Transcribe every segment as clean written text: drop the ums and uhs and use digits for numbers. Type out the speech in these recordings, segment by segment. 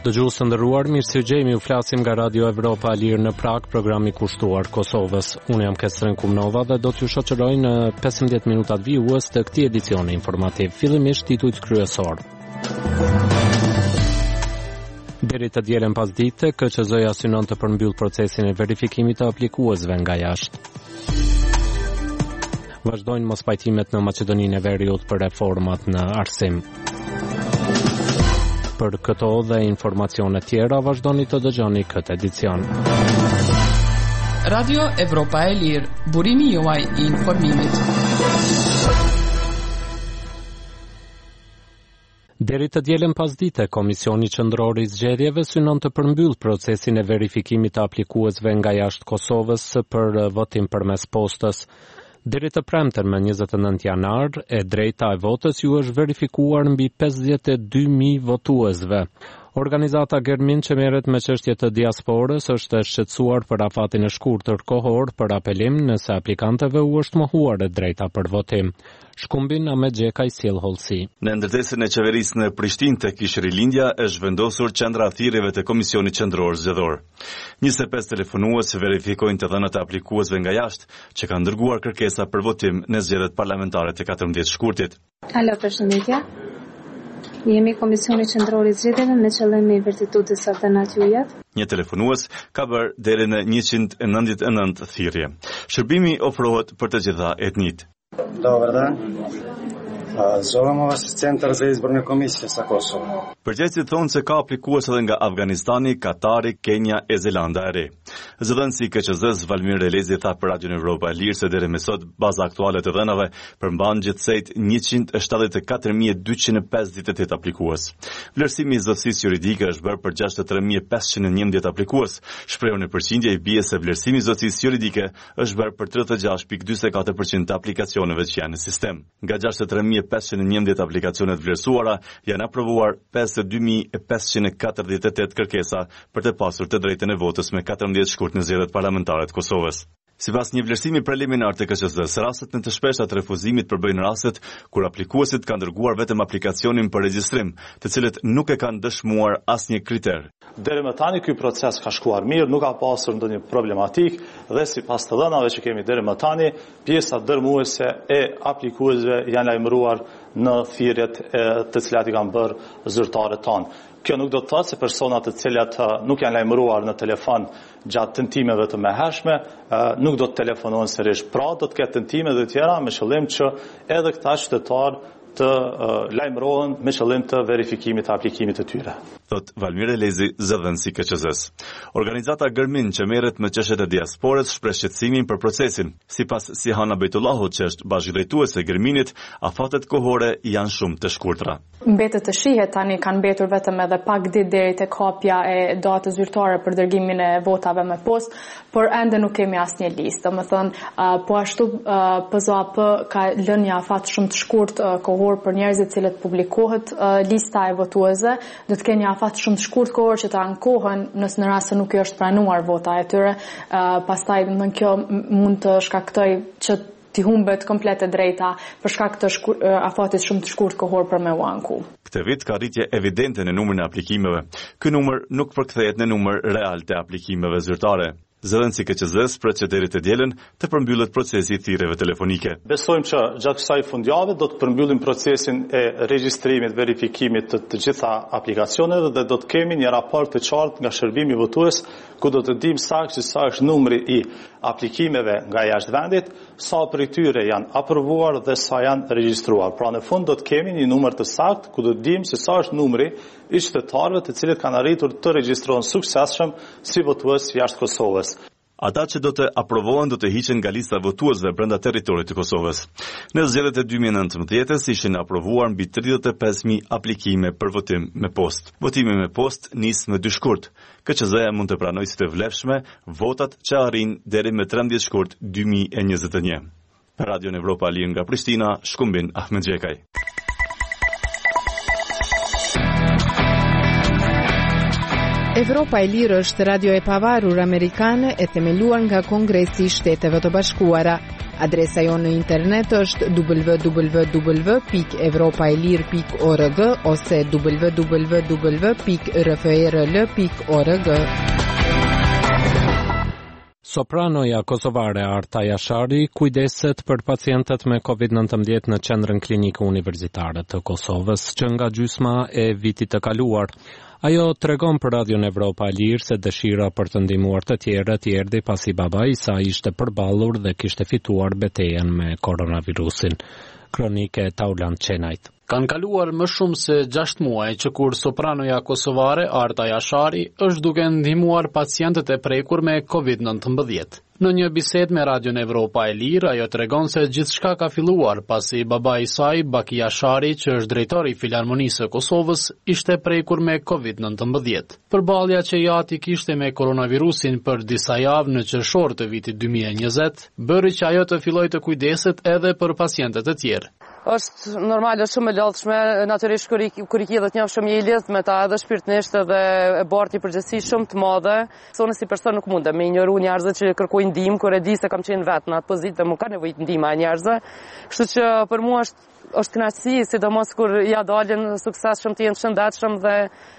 Dëgjues të nderuar, mirësegjemi, u flasim nga Radio Evropa e Lirë në Prag, programi kushtuar Kosovës. Unë jam Kestren Kumnova dhe do t'ju shoqëroj në 15 minutat vijues të këtij edicioni informativ. Fillimisht titujt kryesor. Deri të dielën pas dite, KQZ-ja synon të përmbyll procesin e verifikimit të aplikuesve nga jashtë. Vazhdojnë mospajtimet në Maqedoninë e Veriut për reformat në arsim. Për këto dhe informacione tjera vazhdoni të dëgjoni këtë edicion. Radio Evropa e Lirë, burimi juaj I informimit. Deri të dielën pasdite, Komisioni Qendror I Zgjedhjeve synon të përmbyll procesin e verifikimit të aplikuesve nga jashtë Kosovës për votim përmes postës. Deri të premten me 29 janar, e drejta e votës ju është verifikuar mbi 52.000 votuesve. Organizata Germin që merret me çështje të diasporës është shqetësuar për afatin e shkurtër kohor për apelim nëse aplikantëve u është mohuar e drejta për votim. Shkumbin Ahmet Gjekaj sjell hollësi. Në ndërtesën e qeverisë në Prishtinë tek Kishërilindja është vendosur qendra thirrjeve të Komisionit Qendror Zgjedhor. 25 telefonues verifikojnë të dhënat e aplikuesve nga jashtë që kanë dërguar kërkesa për votim në zgjedhjet parlamentare të 14 shkurtit. Alo, përshëndetje. Jemi Komisioni Qendror I Zgjedhjeve me qëllim I vërtetuar disa dhënat juaja. Një telefonues ka bërë deri në 199 thirrje. Shërbimi ofrohet për të gjitha etnitë. Dobar dan. Zovemo vas iz Centra za izborne komisije sa Kosova. Përgjegjësit thonë se ka aplikues edhe nga Afganistani, Katari, Kenya e Zelanda e Re. Zëdhënësi KQZ-s Valmir Relezi tha për Radio Evropa e Lirë se deri më sot baza aktuale të dhënave përmban gjithsejt 174.258 aplikues. Vlerësimi I zotësisë juridike është bërë për 63.511 aplikues. Shprehur në përqindje I bie se vlerësimi I zotësisë juridike është bërë për 36.44% të aplikacioneve që janë në sistem. Nga 63.511 aplikacionet vlerësuara janë aprovuar 52.548 kërkesa për të pasur të drejtën e votës me 14 shkurt në zgjedhjet parlamentare të Kosovës. Sipas një vlerësimi preliminar të KQZ-s, rastet në të shpeshta të refuzimit përbëjnë rastet kur aplikuesit kanë dërguar vetëm aplikacionin për regjistrim, të cilët nuk e kanë dëshmuar asnjë kriter. Deri më tani ky proces ka shkuar mirë, nuk ka pasur ndonjë problematik dhe sipas të dhënave që kemi deri më tani, pjesa dërmuese e aplikuesve janë lajmëruar në thirrjet të cilat I kanë bërë zyrtarët tanë. Kjo nuk do të thotë se personat të cilat nuk janë lajmëruar në telefon gjatë tentimeve të mëhershme nuk do të telefonojnë sërish. Pra do të ketë tentime të tjera me qëllim që edhe këta qytetarë të lajmërohen me qëllim të verifikimit të aplikimit të tyre. Thot Valmir Relezi, zëdhënësi KQZ-s. Organizata Germin që merret me çështjet e diasporës shpreh shqetësimin për procesin. Sipas Sihana Bejtullahut, që është bashkëdrejtuese e Germinit, afatet kohore janë shumë të shkurtra. Mbetet të shihet tani kanë mbetur vetëm edhe pak ditë deri tek hapja e datës zyrtare për dërgimin e votave me postë, por ende nuk kemi asnjë listë. Domethënë, po ashtu PZAP ka lënë një afat shumë të shkurtë kohor për njerëzit cilët publikohet lista e votuesve, do të kenë një afat shumë të shkurtë kohor që të ankohen nëse në rast se nuk është pranuar vota e tyre, pastaj domethënë kjo mund të shkaktojë që t'i humbet komplet e drejta për shkak të afatit shumë të shkurt kohor për me u anku. Këtë vit ka rritje evidente në numrin e aplikimeve. Ky numër nuk përkthehet në numër real të aplikimeve zyrtare. Zëdhënësi KQZ-s pret që deri të dielën të përmbyllet procesi I thirrjeve telefonike. Besojmë që gjatë kësaj fundjavë do të përmbyllim procesin e regjistrimit, verifikimit të gjitha aplikacioneve dhe do të kemi një raport të qartë nga shërbimi votues ku do të dimë saktë sa është numri I aplikimeve nga jashtë vendit, sa prej tyre janë aprovuar dhe sa janë regjistruar. Pra në fund do të kemi një numër të saktë ku do të dimë se sa është numri I qytetarëve të cilët kanë arritur të regjistrohen suksesshëm si votues jashtë Kosovës. Ata që do të aprovohen do të hiqen nga lista votuesve brenda territorit të Kosovës. Në zgjedhjet e 2019-s ishin aprovuar mbi 35.000 aplikime për votim me postë. Votimi me postë nis më 2 shkurt. KQZ-ja mund të pranojë si të vlefshme votat që arrin deri më 13 shkurt 2021. Për Radio Evropa Lirë nga Prishtina, Shkumbin Ahmet Gjekaj. Evropa e Lirë është radio e pavarur amerikane e themeluar nga Kongresi i Shteteve të Bashkuara. Adresa jonë në internet është www.evropaelir.org ose www.rfrl.org. Sopranoja kosovare Arta Jashari kujdeset për pacientët me COVID-19 në qendrën klinike universitare të Kosovës, që nga gjysma e vitit të kaluar. Ajo tregon për Radion Evropa e Lirë se dëshira për të ndihmuar të tjerët erdhi pasi babai i saj ishte përballur dhe kishte fituar betejën me koronavirusin. Kronike Taulant Çenajt. Kanë kaluar më shumë se 6 muaj që kur sopranoja kosovare Arta Jashari është duke ndihmuar pacientët e prekur me COVID-19. Në një bisedë me Radion Evropa e Lirë, ajo tregon se gjithçka ka filluar pasi babai i saj, Baki Jashari, që është drejtori i Filharmonisë së Kosovës, ishte prekur me COVID-19. Përballja që jati kishte me koronavirusin për disa javë në qershor të vitit 2020, bëri që ajo të fillojë të kujdeset edhe për pacientët e tjerë. Është normal, është shumë e lodhshme, natyrisht kur i kjedhet një shumë i lidh me ta edhe shpirtnisht edhe e barti përgjegjësi shumë të madhe. Sonë si person nuk mundem me injoru njerëzve që kërkojnë ndihmë kur e di se kam qenë vetë në atë pozitë dhe më ka nevojë ndihma e njerëzve. Kështu që për mua është kënaqësi, sidomos kur ja dalin sukses shumë të jenë shëndetshëm dhe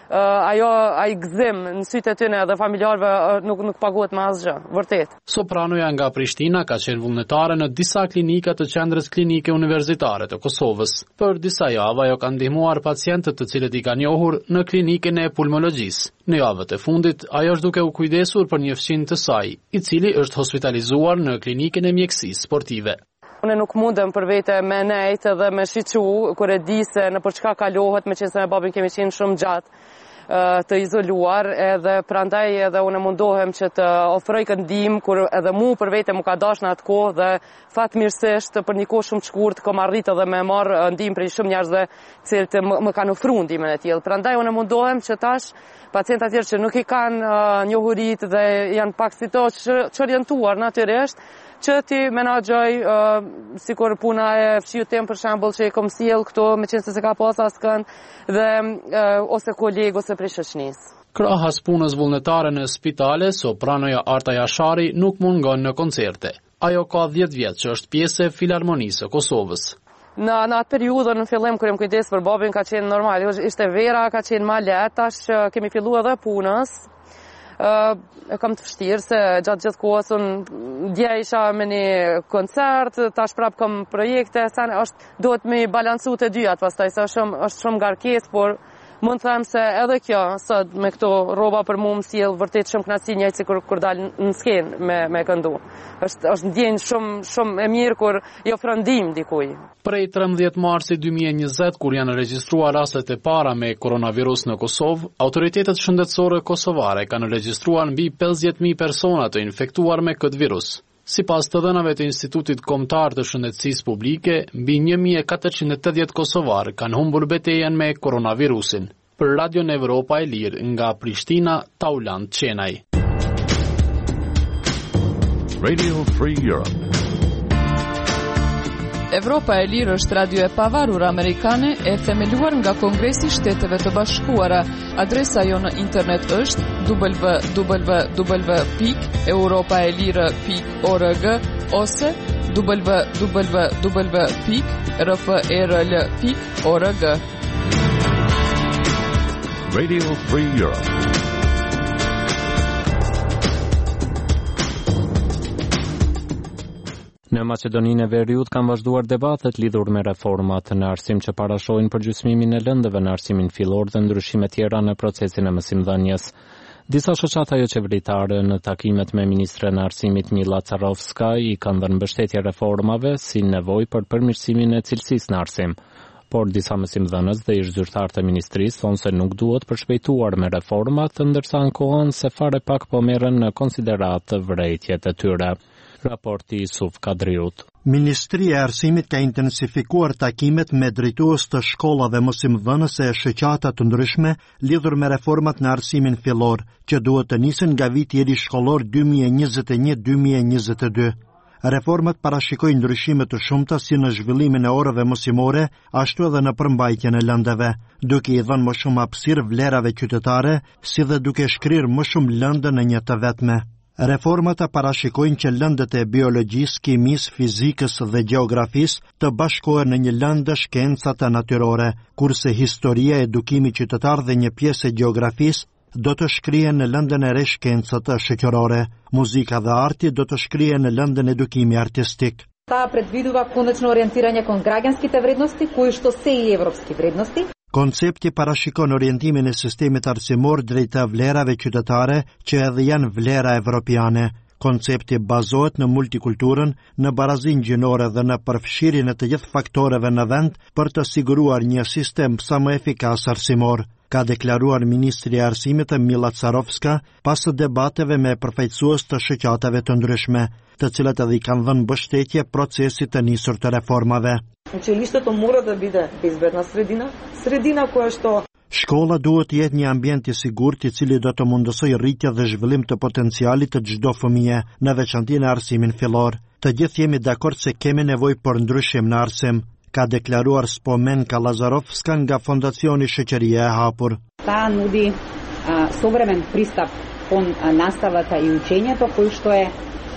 ai gëzim në sytë e tyre dhe familjarëve nuk paguhet me asgjë, vërtet. Sopranoja nga Prishtina ka qenë vullnetare në disa klinika të qendrës klinike universitare të Kosovës. Për disa javë ajo ka ndihmuar pacientët të cilët i ka njohur në klinikën e pulmologjisë. Në javët e fundit ajo është duke u kujdesur për një fëmijë të saj, i cili është hospitalizuar në klinikën e mjekësisë sportive. Unë nuk mundem për vete me nejtë dhe me shiqu, kur e di se në për çka kalohet, me qenë se me babin kemi qenë shumë gjatë të izoluar, edhe prandaj edhe unë mundohem që të ofroj ndihmë, kur edhe mu për vete mu ka dash në atë kohë dhe fatmirësisht për një kohë shumë të shkurtë kam arritë edhe me marr ndihmë për shumë njerëzve cilët më kanë ofruar ndihmën e tillë. Prandaj unë mundohem që tash pacientat tjerë që nuk i kanë njohurit dhe janë pak si to që orientuar natyrisht, që ti menaxhoj sikur puna e fshiut tem për shembull që i kom sjell këto me qenë se ka pas askënd dhe ose koleg ose prej shoqënisë. Krahas punës vullnetare në spitale, sopranoja Arta Jashari nuk mungon në koncerte. Ajo ka 10 vjet që është pjesë e Filharmonisë së Kosovës. Në atë periudhë në fillim kur jam kujdes për babin ka qenë normal, ishte vera, ka qenë më lehtë, tash kemi filluar edhe punës. Kam të vështirë se gjatë gjithë kohës unë dje isha me një koncert, tash prap kam projekte, duhet me balancu të dyjat pastaj, se është shumë ngarkesë, por mund të them se edhe kjo, sot me këto rroba për mua më sjell vërtet shumë kënaqësi njëjtë si kur dal në skenë me këndu. Është ndjenjë shumë e mirë kur i ofron ndihmë dikujt. Prej 13 marsit 2020, kur janë regjistruar rastet e para me koronavirus në Kosovë, autoritetet shëndetësore kosovare kanë regjistruar mbi 50.000 persona të infektuar me këtë virus. Sipas të dhënave të Institutit Kombëtar të Shëndetësisë Publike, mbi 1480 kosovar kanë humbur betejën me koronavirusin. Për Radion Evropa e Lirë nga Prishtina, Taulant Çenaj. Radio Free Europe. Evropa e Lirë është radio e pavarur amerikane e themeluar nga Kongresi i Shteteve të Bashkuara. Adresa jo në internet është www.europaelire.org ose www.rfrl.org. Radio Free Europe. Në Maqedoninë e Veriut kanë vazhduar debatet lidhur me reformat në arsim që parashojnë përgjysmimin e lëndëve në arsimin fillor dhe ndryshime tjera në procesin e mësimdhënies. Disa shoqata jo qeveritare në takimet me ministren e arsimit Mila Carovska i kanë dhënë mbështetje reformave si nevojë për përmirësimin e cilësisë në arsim. Por disa mësimdhënës dhe ish zyrtarë të ministrisë thonë se nuk duhet përshpejtuar me reformat, ndërsa ankohen se fare pak po merren në konsideratë vërejtjet e tyre. Raporti Yusuf Kadriut. Ministria e Arsimit ka intensifikuar takimet me drejtues të shkollave mësimdhënëse e shoqata të ndryshme lidhur me reformat në arsimin fillor, që duhet të nisen nga viti i ri shkollor 2021-2022. Reformat parashikojnë ndryshime të shumta si në zhvillimin e orëve mësimore, ashtu edhe në përmbajtjen e lëndëve, duke i dhënë më shumë hapësirë vlerave qytetare, si dhe duke shkrirë më shumë lëndë në një të vetme. Reformat parashikojnë që lëndët e biologjisë, kimisë, fizikës dhe gjeografisë të bashkohen në një lëndë shkencata natyrore, kurse historia, edukimi qytetar dhe një pjesë e gjeografisë do të shkrihen në lëndën e re shkencata shoqërore. Muzika dhe arti do të shkrihen në lëndën edukimi artistik. Та предвидува конечно ориентирање кон граѓанските вредности, кои што се и европски вредности. Koncepti parashikon orientimin e sistemit arsimor drejt të vlerave qytetare që edhe janë vlera evropiane. Koncepti bazohet në multikulturën, në barazinë gjinore dhe në përfshirjen e të gjithë faktoreve në vend për të siguruar një sistem sa më efikas arsimor, ka deklaruar Ministri e Arsimit Mila Carovska pas debateve me përfaqësues të shoqatave të ndryshme, të cilat edhe i kanë dhënë mbështetje procesit të nisur të reformave. Училиштето мора да биде безбедна средина, средина која што Shkolla duhet të jetë një ambient i sigurt i cili do të mundësoj rritje dhe zhvillim të potencialit të çdo fëmije, në veçanti në arsimin fillor. Të gjithë jemi dakord se kemi nevojë për ndryshim në arsim, ka deklaruar Spomenka Lazarovska nga Fondacioni Shoqëria e Hapur. Та нуди современ пристап кон наставата и учењето кој што е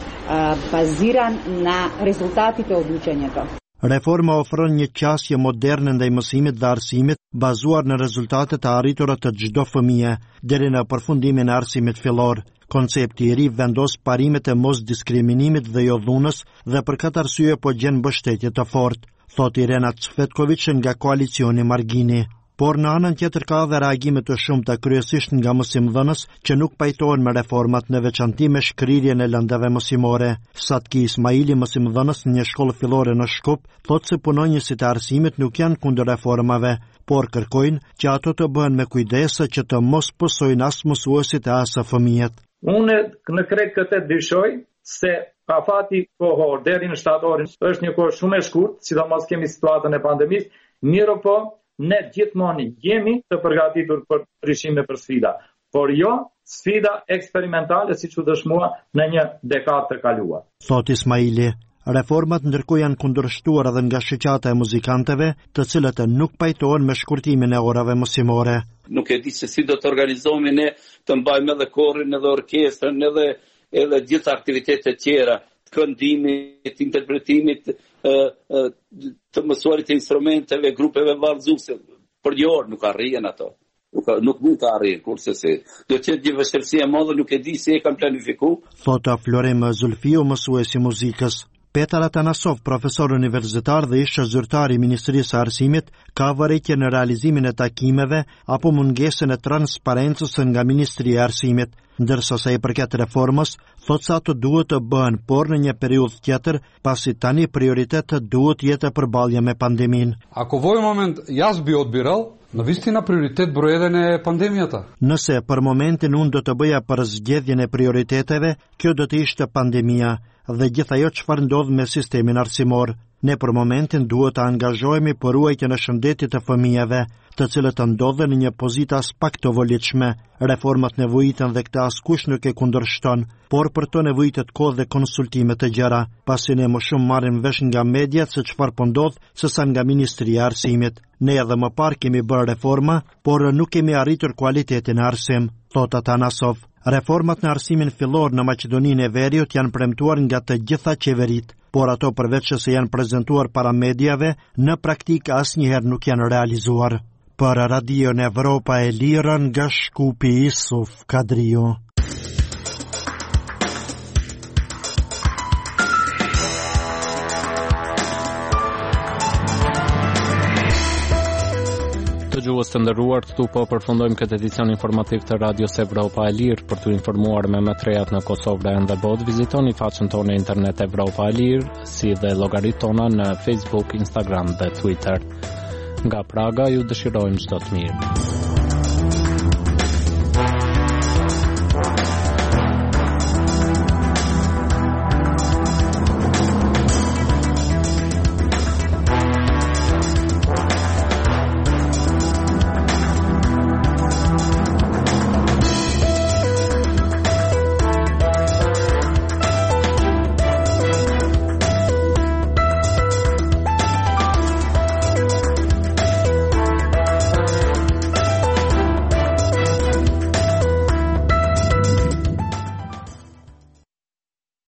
базиран на резултатите од учењето. Reforma ofron një qasje moderne ndaj mësimit dhe arsimit, bazuar në rezultatet e arritura të çdo fëmije, deri në përfundimin e arsimit fillor. Koncepti i ri vendos parimet e mosdiskriminimit dhe jo dhunës dhe për këtë arsye po gjen mbështetje të fortë, thot Irena Cvetković nga koalicioni Margini. Por në anën tjetër ka dhe reagime të shumta kryesisht nga mësimdhënës që nuk pajtohen me reformat, në veçanti me shkrirjen e lëndave mësimore. Satki Ismaili, mësimdhënës në një shkollë fillore në Shkup, thotë se punonjësit e arsimit nuk janë kundër reformave, por kërkojnë që ato të bëhen me kujdese që të mos pësojnë as mësuesit e as fëmijët. Unë në krejt këtë dyshoj se afati kohor deri në shtatorin është një kohë shumë e shkurt, sidomos kemi situatën e pandemisë, mirë po ne gjithmonë jemi të përgatitur për prishime për sfida, por jo sfida eksperimentale siç u dëshmua në një dekadë të kaluar. Thot Ismaili, reformat ndërkohë janë kundërshtuar edhe nga shoqata e muzikanteve, të cilët nuk pajtohen me shkurtimin e orave mësimore. Nuk e di se si do të organizohemi ne të mbajmë edhe korin, edhe orkestrën, edhe gjithë aktivitetet tjera, këndimit, interpretimit, të mësuarit e instrumenteve, grupeve vallëzuese. Për një orë nuk arrijen ato. Nuk mund të arrijen, kurse se. Do të jetë një vështirësi e madhe, nuk e di si e kanë planifikuar. Thota Florem Zulfiu, mësuesi muzikës. Petar Atanasov, profesor universitar dhe ish zyrtar i Ministrisë së Arsimit, ka vërejtje në realizimin e takimeve apo mungesën e transparencës nga Ministria e Arsimit, ndërsa sa i përket reformës, thotë se ato duhet të bëhen, por në një periudhë tjetër, pasi tani prioritetet duhet jetë përballja me pandemin. Ако во овој момент јас би одбирал, навистина приоритет број 1 е пандемијата. Nëse për momentin unë do të bëja për zgjedhjen e prioriteteve, kjo do të ishte pandemia dhe gjithë ajo çfarë ndodh me sistemin arsimor. Ne për momentin duhet të angazhohemi për ruajtjen e shëndetit të fëmijëve, të cilët ndodhen në një pozitë as pak të volitshme. Reformat nevojiten dhe këtë askush nuk e kundërshton, por për to nevojitet kohë dhe konsultime të gjera, pasi ne më shumë marrim vesh nga mediat se çfarë po ndodh sesa nga Ministria e Arsimit. Ne edhe më parë kemi bërë reforma, por nuk kemi arritur kualitetin e arsim, thot Atanasov. Reformat në arsimin fillor në Maqedoninë e Veriut janë premtuar nga të gjitha qeverit, por ato përveç se janë prezantuar para mediave, në praktikë asnjëherë nuk janë realizuar. Për Radion Evropa e Lirë nga Shkupi, Isuf Kadriu. Dëgjues të nderuar, këtu po përfundojmë këtë edicion informativ të Radios Evropa e Lirë. Për të informuar me më të rehat në Kosovë dhe ende botë, vizitoni faqen tonë internet Evropa e Lirë, si dhe llogaritë tona në Facebook, Instagram dhe Twitter. Nga Praga ju dëshirojmë çdo të mirë.